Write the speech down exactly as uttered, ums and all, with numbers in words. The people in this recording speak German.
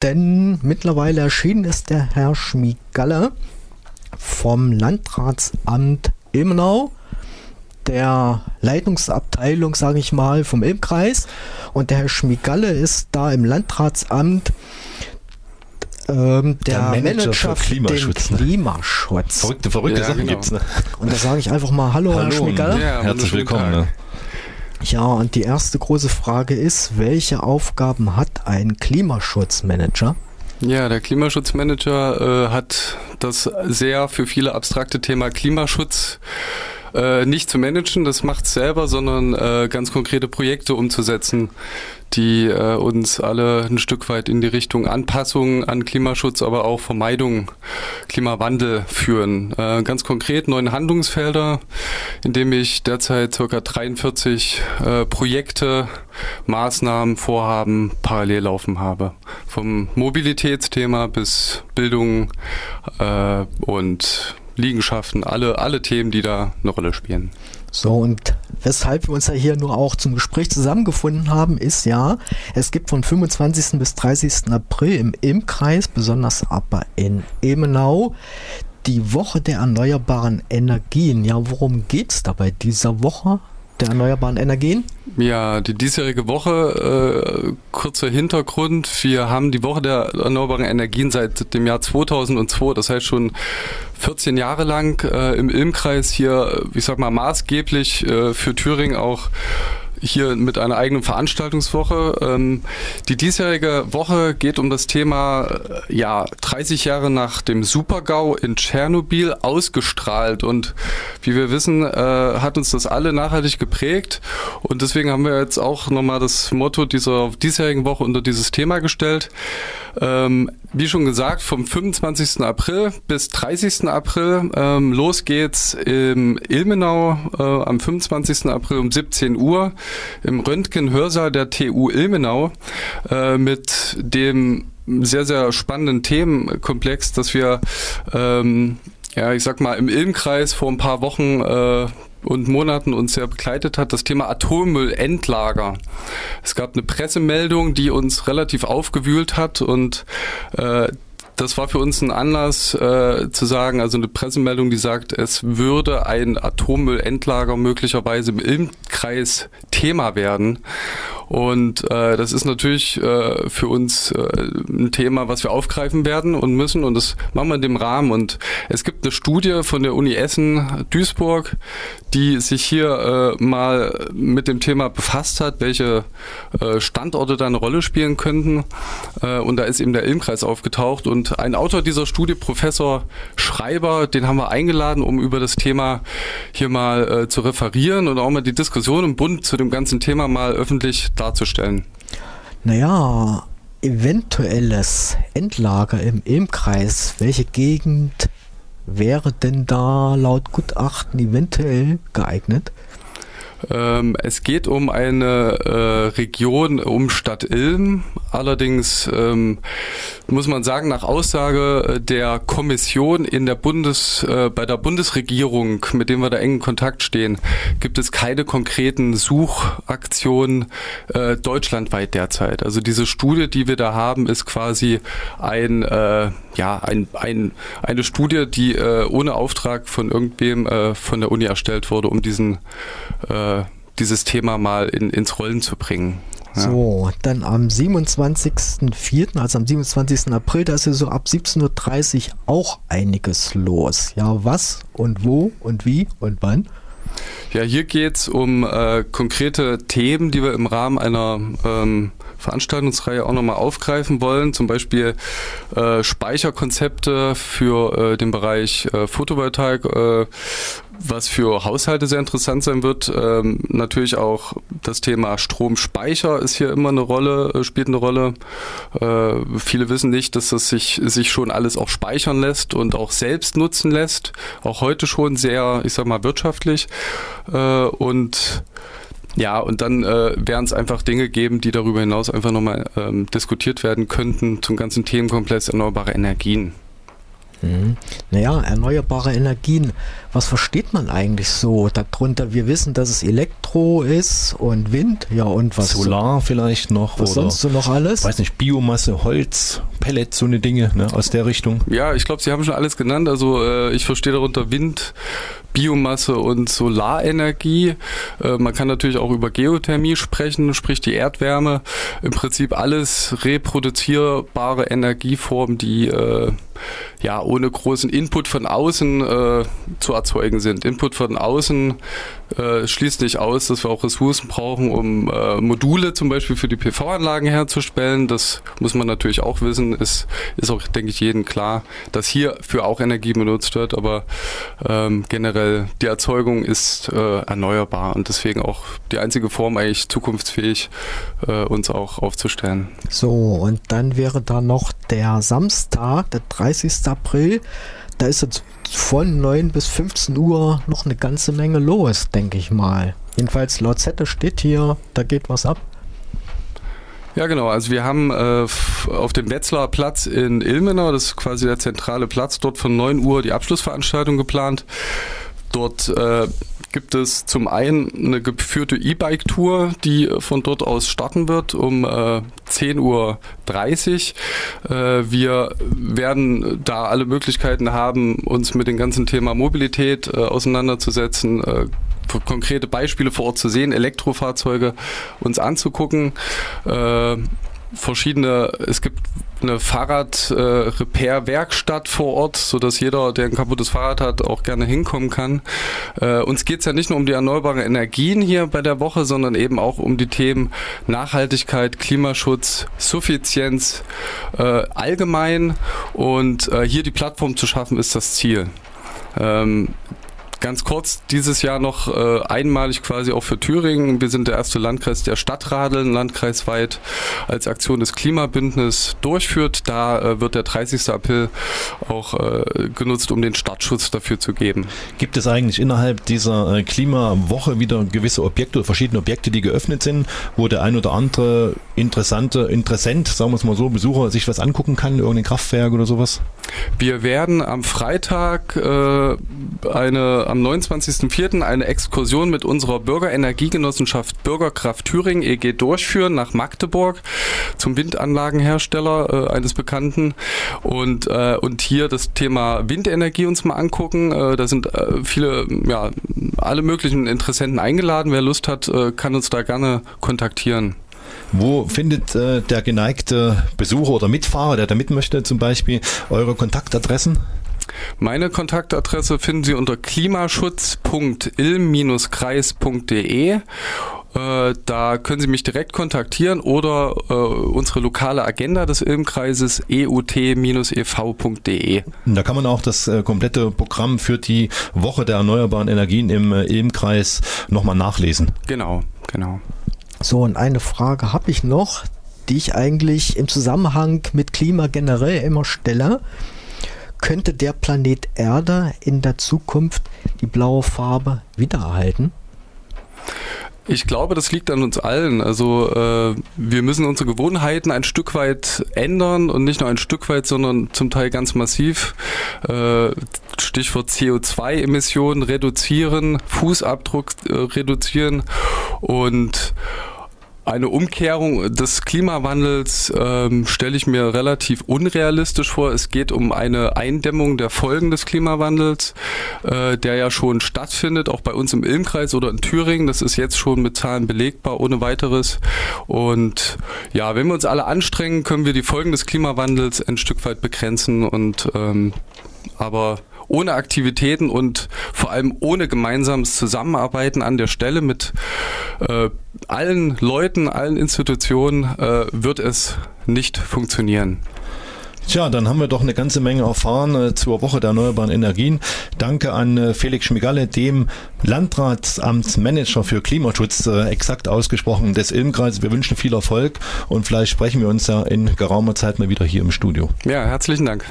denn mittlerweile erschienen ist der Herr Schmigalle vom Landratsamt Ilmenau, der Leitungsabteilung, sage ich mal, vom Ilmkreis. Und der Herr Schmigalle ist da im Landratsamt ähm, der, der Manager, Manager für Klimaschutz. Den Klimaschutz. Verrückte, verrückte ja, Sachen genau. gibt's. Ne? Und da sage ich einfach mal Hallo, Hallo Herr Schmigalle. Ja, herzlich willkommen. Ne? Ja, und die erste große Frage ist, welche Aufgaben hat ein Klimaschutzmanager? Ja, der Klimaschutzmanager äh, hat das sehr für viele abstrakte Thema Klimaschutz äh, nicht zu managen, das macht es selber, sondern äh, ganz konkrete Projekte umzusetzen, die äh, uns alle ein Stück weit in die Richtung Anpassung an Klimaschutz, aber auch Vermeidung, Klimawandel führen. Äh, ganz konkret neun Handlungsfelder, in dem ich derzeit ca. dreiundvierzig äh, Projekte, Maßnahmen, Vorhaben parallel laufen habe. Vom Mobilitätsthema bis Bildung äh, und Liegenschaften, alle, alle Themen, die da eine Rolle spielen. So, und weshalb wir uns ja hier nur auch zum Gespräch zusammengefunden haben, ist ja, es gibt von fünfundzwanzigsten bis dreißigsten April im Ilmkreis, besonders aber in Ilmenau, die Woche der erneuerbaren Energien. Ja, worum geht es da bei dieser Woche der erneuerbaren Energien? Ja, die diesjährige Woche, äh, kurzer Hintergrund, wir haben die Woche der erneuerbaren Energien seit dem Jahr zweitausendzwei, das heißt schon vierzehn Jahre lang äh, im Ilmkreis hier, ich sag mal maßgeblich äh, für Thüringen auch hier mit einer eigenen Veranstaltungswoche. Ähm, die diesjährige Woche geht um das Thema, äh, ja, dreißig Jahre nach dem Super-GAU in Tschernobyl ausgestrahlt, und wie wir wissen, äh, hat uns das alle nachhaltig geprägt, und deswegen haben wir jetzt auch nochmal das Motto dieser diesjährigen Woche unter dieses Thema gestellt. Ähm, wie schon gesagt, vom fünfundzwanzigsten April bis dreißigsten April, ähm, los geht's im Ilmenau äh, am fünfundzwanzigsten April um siebzehn Uhr im Röntgen-Hörsaal der T U Ilmenau äh, mit dem sehr, sehr spannenden Themenkomplex, dass wir, ähm, ja, ich sag mal, im Ilmkreis vor ein paar Wochen äh, und Monaten uns sehr begleitet hat, das Thema Atommüllendlager. Es gab eine Pressemeldung, die uns relativ aufgewühlt hat, und äh, das war für uns ein Anlass äh, zu sagen, also eine Pressemeldung, die sagt, es würde ein Atommüllendlager möglicherweise im Ilmkreis Thema werden. Und äh, das ist natürlich äh, für uns äh, ein Thema, was wir aufgreifen werden und müssen, und das machen wir in dem Rahmen. Und es gibt eine Studie von der Uni Essen-Duisburg, die sich hier äh, mal mit dem Thema befasst hat, welche äh, Standorte da eine Rolle spielen könnten. Äh, und da ist eben der Ilmkreis aufgetaucht, und ein Autor dieser Studie, Professor Schreiber, den haben wir eingeladen, um über das Thema hier mal äh, zu referieren und auch mal die Diskussion im Bund zu dem ganzen Thema mal öffentlich darzustellen. Naja, eventuelles Endlager im Ilmkreis, welche Gegend wäre denn da laut Gutachten eventuell geeignet? Ähm, es geht um eine äh, Region um Stadt Ilm. Allerdings ähm, muss man sagen, nach Aussage der Kommission in der Bundes, äh, bei der Bundesregierung, mit dem wir da eng in Kontakt stehen, gibt es keine konkreten Suchaktionen äh, deutschlandweit derzeit. Also diese Studie, die wir da haben, ist quasi ein, äh, ja, ein, ein, eine Studie, die äh, ohne Auftrag von irgendwem äh, von der Uni erstellt wurde, um diesen äh, dieses Thema mal in, ins Rollen zu bringen. Ja. So, dann am siebenundzwanzigsten vierten, also am siebenundzwanzigsten April, da ist ja so ab siebzehn Uhr dreißig auch einiges los. Ja, was und wo und wie und wann? Ja, hier geht es um äh, konkrete Themen, die wir im Rahmen einer ähm, Veranstaltungsreihe auch nochmal aufgreifen wollen. Zum Beispiel äh, Speicherkonzepte für äh, den Bereich äh, Photovoltaik, äh, was für Haushalte sehr interessant sein wird. Ähm, natürlich auch das Thema Stromspeicher ist hier immer eine Rolle, äh, spielt eine Rolle. Äh, viele wissen nicht, dass das sich, sich schon alles auch speichern lässt und auch selbst nutzen lässt. Auch heute schon sehr, ich sag mal, wirtschaftlich. Äh, und ja, und dann äh, werden es einfach Dinge geben, die darüber hinaus einfach nochmal ähm, diskutiert werden könnten zum ganzen Themenkomplex erneuerbare Energien. Mhm. Naja, erneuerbare Energien, was versteht man eigentlich so darunter? Wir wissen, dass es Elektro ist und Wind, ja, und was? Solar vielleicht noch. Was oder sonst so noch alles? Weiß nicht, Biomasse, Holz, Pellets, so eine Dinge, ne, aus der Richtung? Ja, ich glaube, Sie haben schon alles genannt. Also äh, ich verstehe darunter Wind, Biomasse und Solarenergie. Äh, man kann natürlich auch über Geothermie sprechen, sprich die Erdwärme. Im Prinzip alles reproduzierbare Energieformen, die äh, ja ohne großen Input von außen äh, zu erzeugen sind. Input von außen äh, schließt nicht aus, dass wir auch Ressourcen brauchen, um äh, Module zum Beispiel für die P V-Anlagen herzustellen. Das muss man natürlich auch wissen. Es ist auch, denke ich, jedem klar, dass hierfür auch Energie benutzt wird, aber ähm, generell die Erzeugung ist äh, erneuerbar und deswegen auch die einzige Form eigentlich zukunftsfähig, äh, uns auch aufzustellen. So, und dann wäre da noch der Samstag, der dreißigsten April. Da ist jetzt von neun bis fünfzehn Uhr noch eine ganze Menge los, denke ich mal. Jedenfalls laut Zettel steht hier, da geht was ab. Ja, genau. Also wir haben äh, auf dem Wetzlarer Platz in Ilmenau, das ist quasi der zentrale Platz, dort von neun Uhr die Abschlussveranstaltung geplant. Dort äh, gibt es zum einen eine geführte E-Bike-Tour, die von dort aus starten wird um äh, zehn Uhr dreißig. Äh, wir werden da alle Möglichkeiten haben, uns mit dem ganzen Thema Mobilität äh, auseinanderzusetzen, äh, konkrete Beispiele vor Ort zu sehen, Elektrofahrzeuge uns anzugucken. Äh, verschiedene, es gibt eine Fahrrad-Repair-Werkstatt vor Ort, sodass jeder, der ein kaputtes Fahrrad hat, auch gerne hinkommen kann. Äh, uns geht es ja nicht nur um die erneuerbaren Energien hier bei der Woche, sondern eben auch um die Themen Nachhaltigkeit, Klimaschutz, Suffizienz äh, allgemein. Und äh, hier die Plattform zu schaffen, ist das Ziel. Ähm, Ganz kurz, dieses Jahr noch äh, einmalig quasi auch für Thüringen. Wir sind der erste Landkreis, der Stadtradeln landkreisweit als Aktion des Klimabündnisses durchführt. Da äh, wird der dreißigsten April auch äh, genutzt, um den Startschuss dafür zu geben. Gibt es eigentlich innerhalb dieser äh, Klimawoche wieder gewisse Objekte oder verschiedene Objekte, die geöffnet sind, wo der ein oder andere interessante Interessent, sagen wir es mal so, Besucher sich was angucken kann, irgendein Kraftwerk oder sowas? Wir werden am Freitag äh, eine am neunundzwanzigsten vierten eine Exkursion mit unserer Bürgerenergiegenossenschaft Bürgerkraft Thüringen E G durchführen nach Magdeburg zum Windanlagenhersteller äh, eines Bekannten und, äh, und hier das Thema Windenergie uns mal angucken. Äh, da sind äh, viele, ja, alle möglichen Interessenten eingeladen. Wer Lust hat, äh, kann uns da gerne kontaktieren. Wo findet äh, der geneigte Besucher oder Mitfahrer, der da mit möchte zum Beispiel, eure Kontaktadressen? Meine Kontaktadresse finden Sie unter klimaschutz punkt ilm kreis punkt de. Äh, da können Sie mich direkt kontaktieren oder äh, unsere lokale Agenda des Ilmkreises e u t e v punkt de. Da kann man auch das äh, komplette Programm für die Woche der erneuerbaren Energien im äh, Ilmkreis nochmal nachlesen. Genau, genau. So, und eine Frage habe ich noch, die ich eigentlich im Zusammenhang mit Klima generell immer stelle. Könnte der Planet Erde in der Zukunft die blaue Farbe wiedererhalten? Ich glaube, das liegt an uns allen. Also äh, wir müssen unsere Gewohnheiten ein Stück weit ändern und nicht nur ein Stück weit, sondern zum Teil ganz massiv. Äh, Stichwort C O zwei Emissionen reduzieren, Fußabdruck äh, reduzieren und eine Umkehrung des Klimawandels ähm, stelle ich mir relativ unrealistisch vor. Es geht um eine Eindämmung der Folgen des Klimawandels, äh, der ja schon stattfindet, auch bei uns im Ilmkreis oder in Thüringen. Das ist jetzt schon mit Zahlen belegbar, ohne weiteres. Und ja, wenn wir uns alle anstrengen, können wir die Folgen des Klimawandels ein Stück weit begrenzen. Und ähm, aber ohne Aktivitäten und vor allem ohne gemeinsames Zusammenarbeiten an der Stelle mit äh, allen Leuten, allen Institutionen äh, wird es nicht funktionieren. Tja, dann haben wir doch eine ganze Menge erfahren äh, zur Woche der erneuerbaren Energien. Danke an äh, Felix Schmigalle, dem Landratsamtsmanager für Klimaschutz, äh, exakt ausgesprochen, des Ilmkreises. Wir wünschen viel Erfolg und vielleicht sprechen wir uns ja in geraumer Zeit mal wieder hier im Studio. Ja, herzlichen Dank.